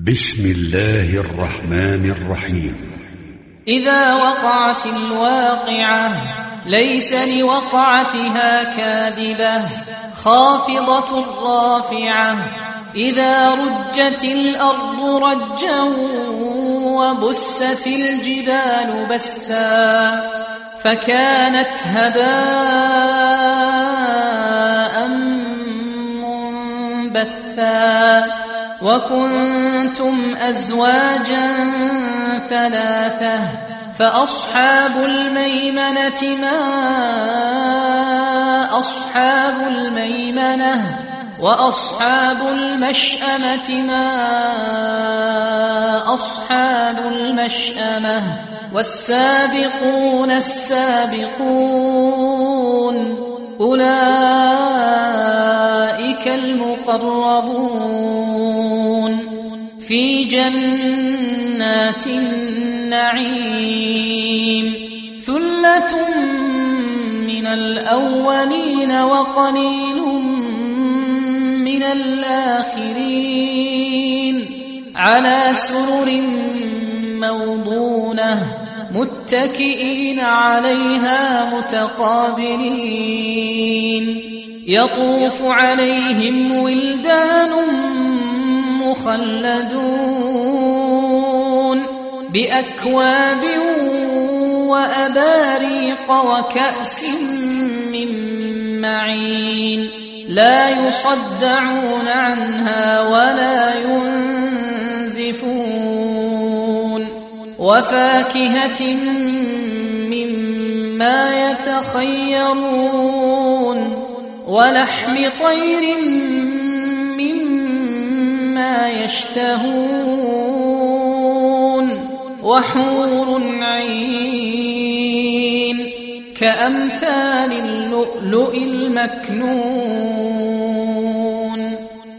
بسم الله الرحمن الرحيم. إذا وقعت الواقعة ليس لوقعتها كاذبة خافضة رافعة. إذا رجت الأرض رجا وبست الجبال بسا فكانت هباء منبثا وكنتم أزواجا ثلاثة فأصحاب الميمنة ما أصحاب الميمنة وأصحاب المشأمة ما أصحاب المشأمة والسابقون السابقون أولئك المقربون في جنات النعيم ثلة من الأولين وقليل من الآخرين على سرر موضونة متكئين عليها متقابلين يطوف عليهم ولدان مخلدون بأكواب وأباريق وكأس من معين لا يصدعون عنها ولا ينزفون وفاكهة مما يتخيرون ولحم طير مما يشتهون وحور عين كأمثال اللؤلؤ المكنون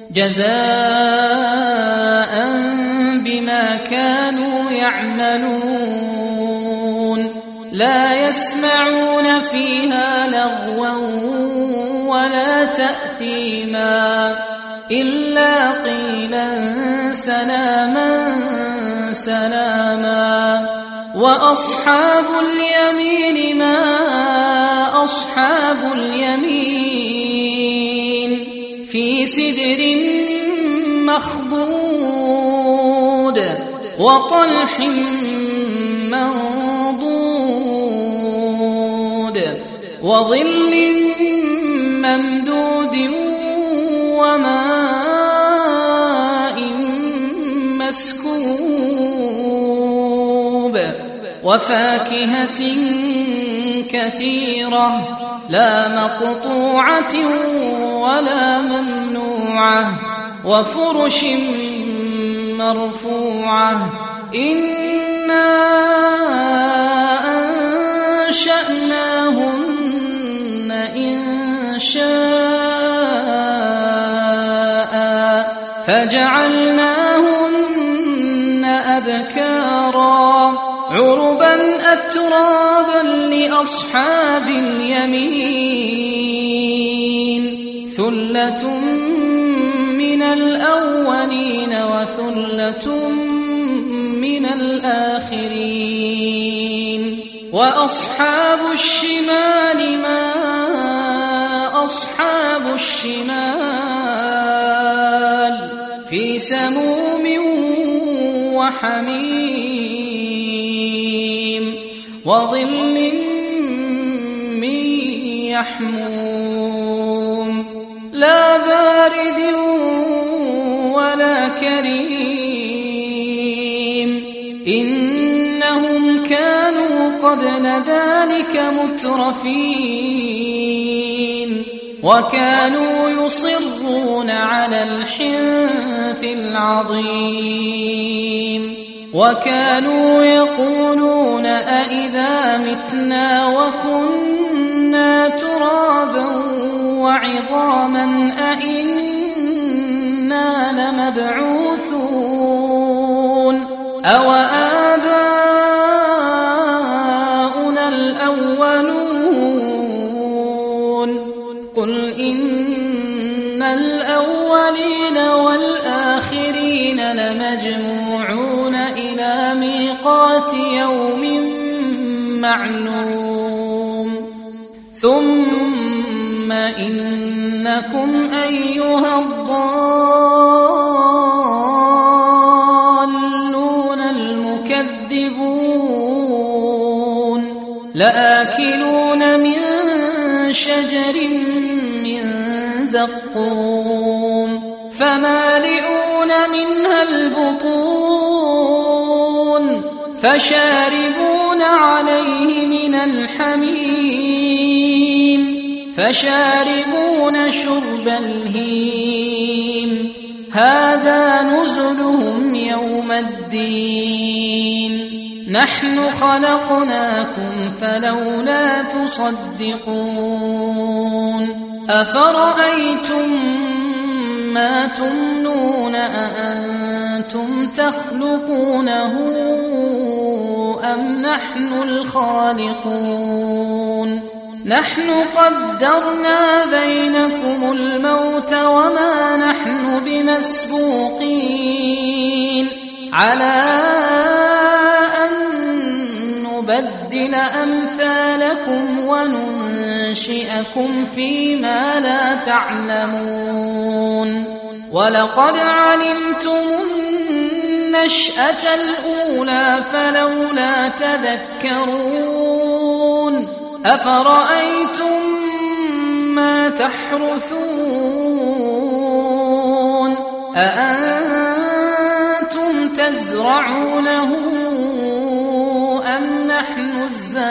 جزاء بما كانوا يعملون لا يسمعون فيها لغوا ولا تأثيما إلا قيلا سلاما سلاما وأصحاب اليمين ما أصحاب اليمين في سدر مخضود وطلح منضود وظل ممدود وماء مسكوب وفاكهة كثيرة لا مقطوعة ولا ممنوعة وفرش مرفوعة إنا أنشأناهن إنشاء فجعلناهن أبكارا عربا أترابا لأصحاب اليمين ثلة من الأولين وثلة من الآخرين وأصحاب الشمال ما أصحاب الشمال في سموم وحميم وظل من يحموم لا بارد ولا كريم إنهم كانوا قبل ذلك مترفين وكانوا يصرون على الحنث العظيم وكانوا يقولون أئذا متنا وكنا ترابا وعظاما أئنا لمبعوثون أو آباؤنا الأولون قل إن الأولين والآخرين لمجموعون لمجموعون إلى ميقات يوم معلوم ثم إنكم أيها الضالون المكذبون لآكلون من شجر من زقوم فمالئون منها البطون فشاربون عليه من الحميم فشاربون شرب الهيم هذا نزلهم يوم الدين نحن خلقناكم فلولا تصدقون أفرأيتم ما تمنون أأنتم تخلقونه أم نحن الخالقون نحن قدرنا بينكم الموت وما نحن بمسبوقين على أن نبدل أمثالكم وننشئكم فيما لا تعلمون ولقد علمتم النشأة الأولى فلولا تذكرون أفرأيتم ما تحرثون أأنتم تزرعونه أم نحن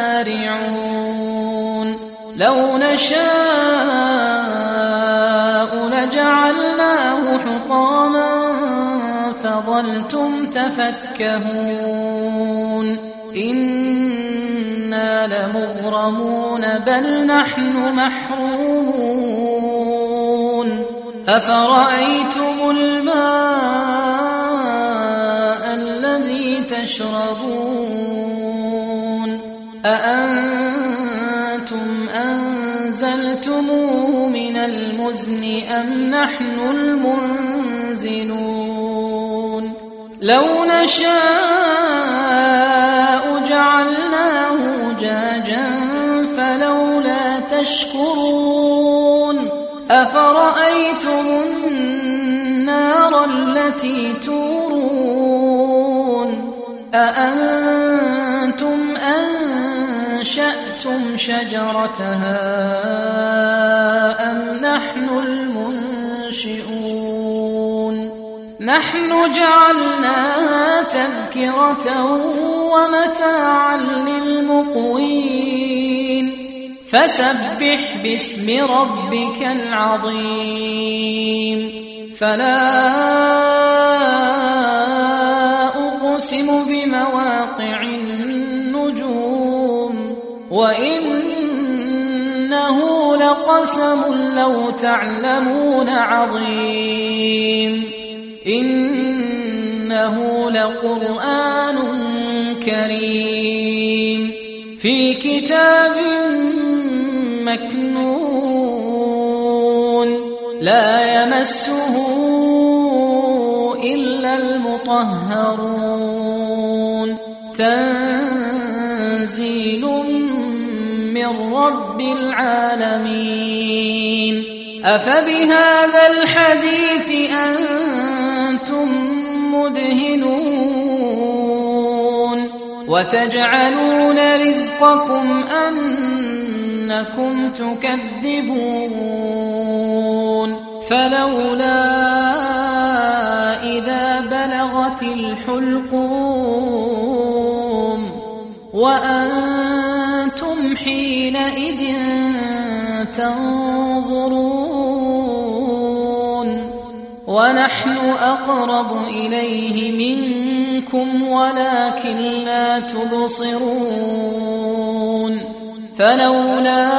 الزارعون لو نشاء لجعلناه حطاما فظلتم تفكهون إنا لمغرمون بل نحن محرومون أفرأيتم الماء الذي تشربون أأنتم أنزلتموه من المزن أم نحن المنزلون لو نشاء جعلناه أجاجا فلولا تشكرون أفرأيتم النار التي تورون أأنتم أنشأتم شجرتها أم نحن المنشئون نحن جعلناها تذكرة ومتاعا للمقوين فسبح باسم ربك العظيم فلا أقسم بمواقع النجوم وإنه لقسم لو تعلمون عظيم إنه لقرآن كريم في كتاب مكنون لا يمسه إلا المطهرون تنزيل من رب العالمين أفبهذا الحديث أنتم مدهنون وتجعلون رزقكم أنكم تكذبون فلولا إذا بلغت الحلقوم وأنتم حينئذ تنظرون ونحن أقرب إليه منكم ولكن لا تبصرون فلولا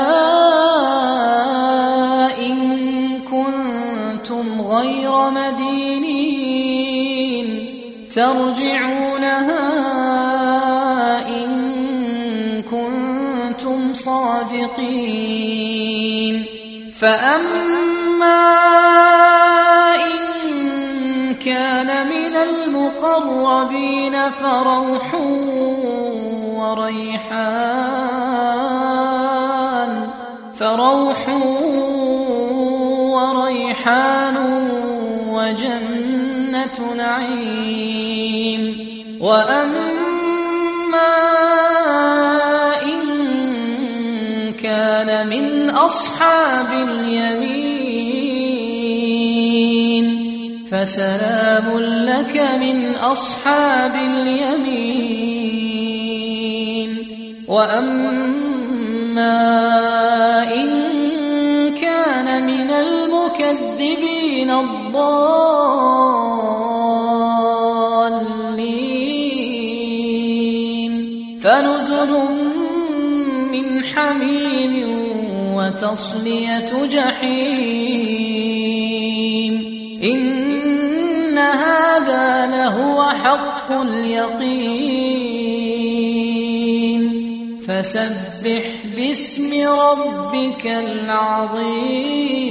إن كنتم غير مدينين ترجعونها إن كنتم صادقين فأما إن كان من المقربين المقربين فروح وريحان وجنة نعيم. وأما إن كان من أصحاب اليمين فسلام لك من أصحاب اليمين. وأما إن كان من المكذبين الضالين فنزل من حميم وتصلية جحيم. إن هذا لهو حق اليقين. فسبح باسم ربك العظيم.